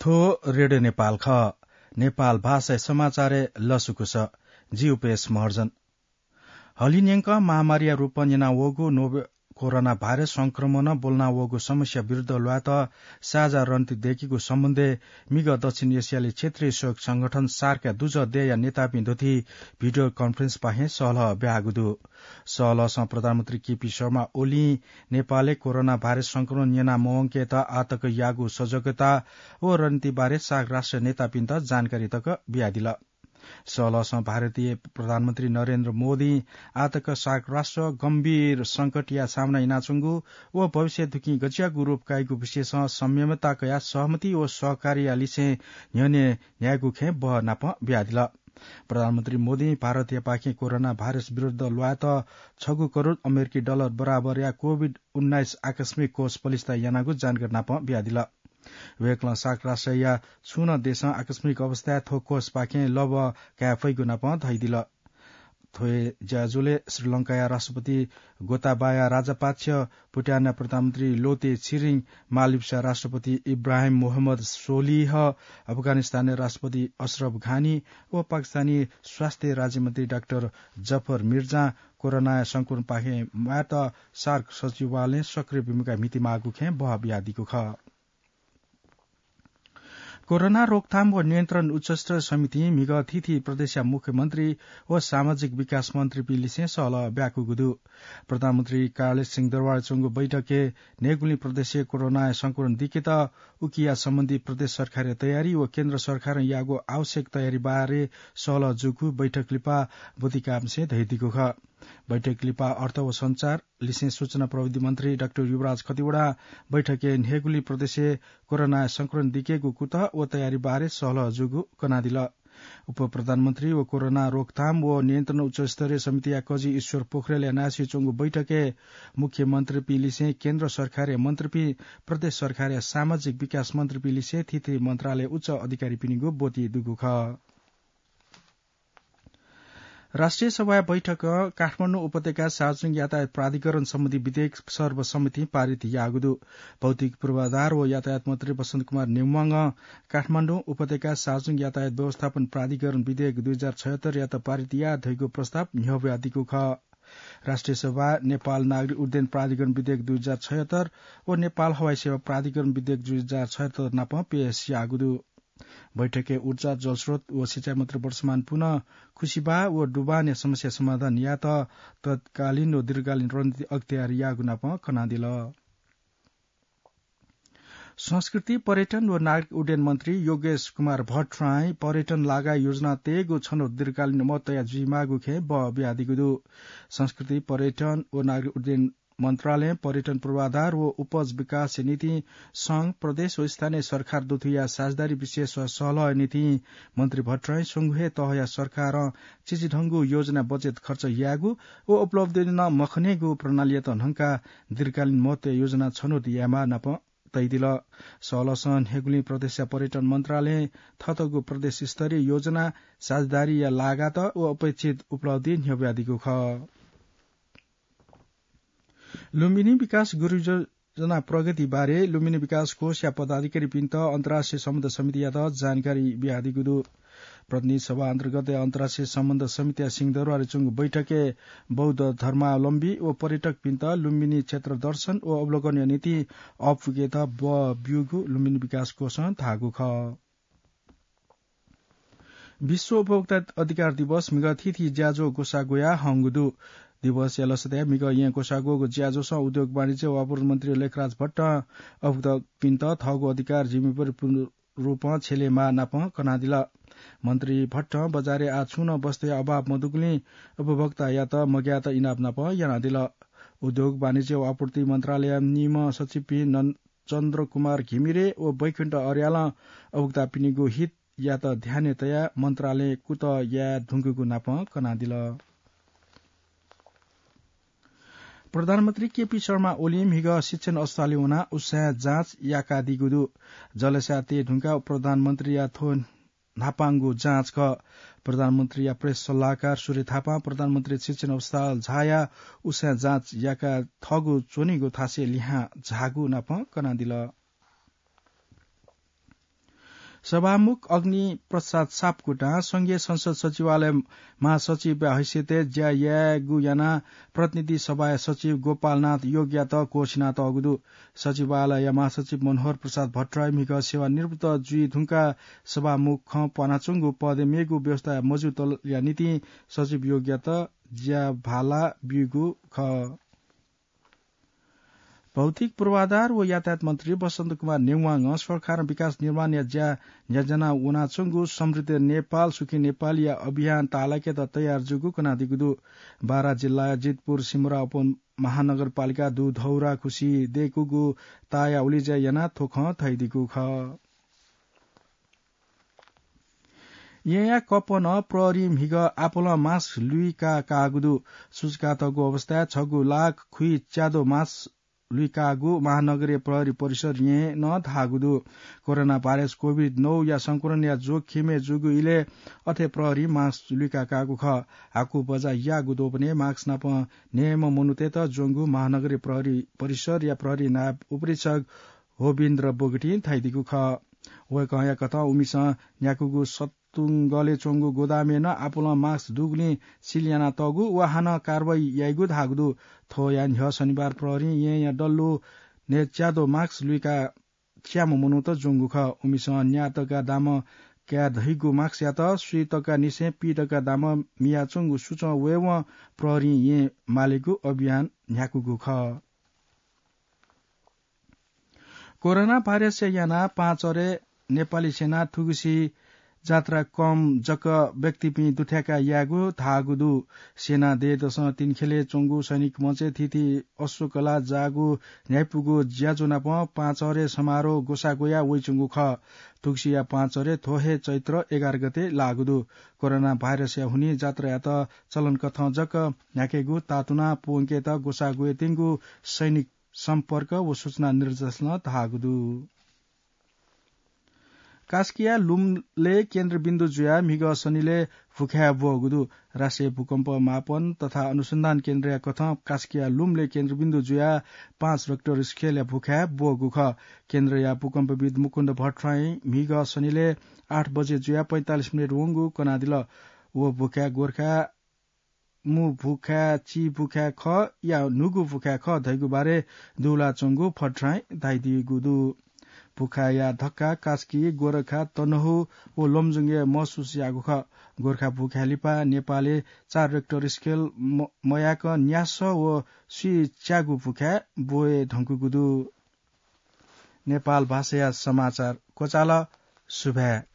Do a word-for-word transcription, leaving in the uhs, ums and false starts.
थो रेडियो नेपाल ख नेपाल भाषा समाचार लसुकुस जीउपेस महर्जन हलिन्यंक महामारी रूपन्यना वोगु नोवे कोरोना भाइरस संक्रमण बोल्ना वोगु समस्या विरुद्ध ल्वात साझा रणनीति देखिको सम्बन्धे मिग दक्षिण एसियाली क्षेत्रीय सहयोग संगठन सार्का दुज देया नेता पिन्दोथी भिडियो कन्फरेन्स पाहे सहल ब्यागुदु सहल स प्रधानमन्त्री केपी शर्मा ओली नेपालले कोरोना भाइरस संक्रमण यना मवंकेत आतक यागु सजगता ओ रणनीति बारे सार्क राष्ट्र नेता पिन्द जानकारी तक ब्यादिल सहल भारतीय प्रधानमन्त्री नरेन्द्र मोदी आतक सार्क राष्ट्र गम्भीर संकट या सामना इनाचुंगु ओ भविष्य दुखी गजियागु रूप काईगु विशेष संयमता कया सहमति ओ सहकारी आलिसे न्यने न्यायगु खे ब नाप ब्यादिल प्रधानमन्त्री मोदी भारतीय पाखे कोरोना भाइरस विरुद्ध ल्वात छगु करोड़ अमेरिकी डलर बराबर या कोविड उन्नाइस आकस्मिक कोष पलिस्ता यानागु जानकारी नाप ब्यादिल वेक्ल सार्क राष्ट्र या छुन देश आकस्मिक अवस्था थो कोष पाखे लब क्याफैगु नाप धैदिल थोए ज्याजुले श्रीलंका राष्ट्रपति गोताबाया राजापाक्ष भुटान प्रधानमन्त्री लोते छिरिङ मालदिप्स राष्ट्रपति इब्राहिम मोहम्मद सोलिह अफगानिस्तान राष्ट्रपति अशरफ घानी ओ पाकिस्तानी स्वास्थ्य राज्यमन्त्री डाक्टर जफर मिर्जा कोरोना संक्रमण पाखे मात सार्क सचिवालय सक्रिय भूमिका मिति मागु खे बह ब्यादिको ख कोरोना रोकथाम व नियन्त्रण उच्चस्तरीय समिति मिग तिथि प्रदेश मुख्यमन्त्री व सामाजिक विकास मन्त्री पिलिसे सहल ब्याकुगुदु प्रधानमन्त्री कार्यालय सिंहदरबार चुंगु बैठके नेगुली प्रदेश कोरोना संक्रमण दिकेत उकिया सम्बन्धी प्रदेश सरकार तयारी व केन्द्र सरकार यागो आवश्यक तयारी बारे सहल जुगु बैठक लिपा बुद्धिकामसे धैदिको ख बैठक लिपा अर्थ व संचार लिसे सूचना प्रविधि मन्त्री डाक्टर युवराज खतिवड़ा बैठके नेगुली प्रदेश कोरोना संक्रमण दिकेगु कुत व तयारी बारे सहल जुगु कनादिल उप प्रधानमन्त्री व कोरोना रोकथाम व नियन्त्रण उच्च स्तरीय समिति कजी ईश्वर पोखरेल नासी चुंगु बैठके मुख्यमन्त्री पिलिसे केन्द्र सरकार मन्त्री पि प्रदेश सरकार सामाजिक विकास मन्त्री पिलिसे तिथि मन्त्रालय उच्च अधिकारी पिनिगु बोती दुगु ख राष्ट्रिय सभा बैठक काठमाडौँ उपत्यका सार्वजनिक यातायात प्राधिकरण सम्बन्धी विधेयक सर्वसम्मति पारित यागुदु भौतिक पूर्वाधार व यातायात मन्त्री वसन्त कुमार नेउवाङ काठमाडौँ उपत्यका सार्वजनिक यातायात व्यवस्थापन प्राधिकरण विधेयक दुई हजार छयत्तर यात पारित या धैको प्रस्ताव न्यव्यादिको ख राष्ट्रिय सभा नेपाल नागरिक उड्डयन प्राधिकरण विधेयक दुई हजार छयत्तर व नेपाल हवाई सेवा प्राधिकरण विधेयक दुई हजार छयत्तर नाप पेश यागुदु बैठके ऊर्जा जलस्रोत व सिंचाई मन्त्री वर्षमान पुनः खुशीबा व डुबाने समस्या समाधान या त तत्कालीन व दीर्घकालीन रणनीति अख्तियार यागु नाप कनादिल संस्कृति पर्यटन व नागरिक उड्डयन मन्त्री योगेश कुमार भट्टराई पर्यटन लागा योजना तेगो छनो दीर्घकालीन मतया जिमागु खे ब ब्यादिगुदु संस्कृति पर्यटन व नागरिक उड्डयन मन्त्रालय पर्यटन पूर्वाधार व उपज विकास नीति संघ प्रदेश व स्थानीय सरकार दुथुया साझेदारी विशेष सलह नीति मन्त्री भट्टराई संघुहे तहया सरकार चिचिढंगु योजना बजेट खर्च यागु व उपलब्धि न मखनेगु प्रणाली त ढंका दीर्घकालीन मत योजना छनोट यामा नप तैदिल सलसन हेगुली प्रदेश पर्यटन मन्त्रालय थतगु प्रदेश स्तरीय योजना साझेदारी या लागत व अपेक्षित उपलब्धि न्यव्यादिको ख लुम्बिनी विकास गुरु योजना प्रगति बारे लुम्बिनी विकास कोष या पदाधिकारी पिन्त अन्तर्राष्ट्रिय सम्बन्ध समिति यात जानकारी ब्यादिगुदु प्रतिनिधि सभा अन्तर्गत अन्तर्राष्ट्रिय सम्बन्ध समिति सिंहदरबार चुंगु बैठके बौद्ध धर्मावलम्बी व पर्यटक पिन्त लुम्बिनी क्षेत्र दर्शन व अवलोकनीय नीति अपुगेत ब ब्युगु लुम्बिनी विकास कोष थागु ख विश्व उपभोक्ता अधिकार दिवस मिग तिथि ज्याजो गोसागोया हंगुदु दिवस यलसतया मिग यहाँ कोषागोको ज्याजोस उद्योग वाणिज्य व आपूर्ति मन्त्री लेखराज भट्ट अवगत पिन्त थगो अधिकार जिम्मेवारी रूप छेलेमा नाप कनादिल मन्त्री भट्ट बजारे आछुन बस्दै अभाव मधुकुली उपभोक्ता यात मग्यात इनाप नाप यानादिल उद्योग वाणिज्य व आपूर्ति मन्त्रालय निम सचिव चन्द्र कुमार घिमिरे व वैकुण्ठ अर्याल अवगता पिनिगु हित यात ध्यानतया मन्त्रालय कुत या ढुङ्गुको नाप कनादिल प्रधानमन्त्री केपी शर्मा ओली मिग शिक्षण अस्पताल हुना उत्साह जाँच याका दिगुदु जलसा ते ढुङ्गा प्रधानमन्त्री या थो नापाङ्गु जाँच क प्रधानमन्त्री या प्रेस सल्लाहकार सूर्य थापा प्रधानमन्त्री शिक्षण अस्पताल झाया उत्साह जाँच याका थगु चोनिगु थासे लिहा झागु नाप कनादिल सभामुख अग्नि प्रसाद सापकोटा संघीय संसद सचिवालय महासचिव हैसियते ज्या यागु याना प्रतिनिधि सभा सचिव गोपालनाथ योग्यत कोषनाथ अगुदु सचिवालय महासचिव मनोहर प्रसाद भट्टराई मिग सेवा निवृत्त जुई धुंका सभामुख ख पनाचुंगु पदे मेगु व्यवस्था मजुतल या नीति सचिव योग्यत ज्या भाला बिगु ख भौतिक पूर्वाधार व यातायात मन्त्री बसन्त कुमार नेवाङ सरकार विकास निर्माण या ज्या योजना उनाचुङ्गु समृद्ध नेपाल सुखी नेपाल या अभियान तालाके त तयार जुगु कनादिगुदु बारा जिल्ला जितपुर सिमरा उप महानगरपालिका दुधौरा खुसी देखुगु ताया उलिजा याना थोख थैदिगु ख यहाँ कपन प्रहरी मिग आपोल मास लुइका कागुदु सुचकातको अवस्था छगु लाख खुई च्यादो मास लुइकागु महानगरीय प्रहरी परिसर ये न थागुदु कोरोना भाइरस कोभिड नौ या संक्रमण या जोखिमे जुगु इले अथे प्रहरी मास लुइका कागु ख हाकु बजा या गुदो पनि मास्क नप नियम मनुते त जोंगु महानगरीय प्रहरी परिसर या प्रहरी नायब उपरीक्षक होबिन्द्र बोगटी थाइदिगु ख वे कया कथा उमिस न्याकुगु सतुंगले चोंगु गोदामे न आपुल मास्क दुगुली सिलियाना तगु वाहन कारवाही याइगु धागुदु थोयान ह शनिबार प्रहरी ये या डल्लु ने च्यादो मास्क लुइका च्याम मनु त जोंगु ख उमिस न्यातका दाम क्या धैगु मास्क या त सुइतका निसे पीटका दाम मिया चोंगु सुच वेव प्रहरी ये मालेगु अभियान न्याकुगु ख कोरोना भाइरस याना पाँच अरे नेपाली सेना ठुगुसी जात्रा कम जक व्यक्ति पि दुथ्याका यागु थागुदु सेना दे दश तीन खेले चोंगु सैनिक मचे थिति अशोकला जागु न्यायपुगु ज्याजुनाप पाँच अरे समारोह गोसागोया वइचुंगु ख तुक्सिया पाँच अरे थोहे चैत्र एघार गते लागुदु कोरोना भाइरस या हुनी जात्रा या त चलन कथ जक न्याकेगु तातुना पोंके त गोसागोए तिंगु सैनिक सम्पर्क व सूचना निर्देशन थागुदु कास्किया लुमले केन्द्रबिन्दु जुया मिग शनिले फुख्या बोगुदु राष्ट्रिय भूकम्प मापन तथा अनुसन्धान केन्द्र कथ कास्किया लुमले केन्द्रबिन्दु जुया पाँच रेक्टर स्केल या फुख्या बोगु ख केन्द्र या भूकम्पविद मुकुन्द भट्टराई मिग शनिले आठ बजे जुया पैंतालिस मिनट वंगु कनादिल वो भुख्या गोर्खा मु भुख्या ची भुख्या ख या नुगु भुख्या ख धैगु बारे दुला चोंगु फट्राई धाइदिगुदु भुखा या धक्का कास्की गोरखा तनहु ओ लोमजुङ्गे महसुस यागु ख गोर्खा भुख्या लिपा नेपाले चार रेक्टर स्केल मयाक न्यास व सुई च्यागु भुख्या बोए ढंकुगुदु नेपाल भाषा समाचार कोचाला सुभा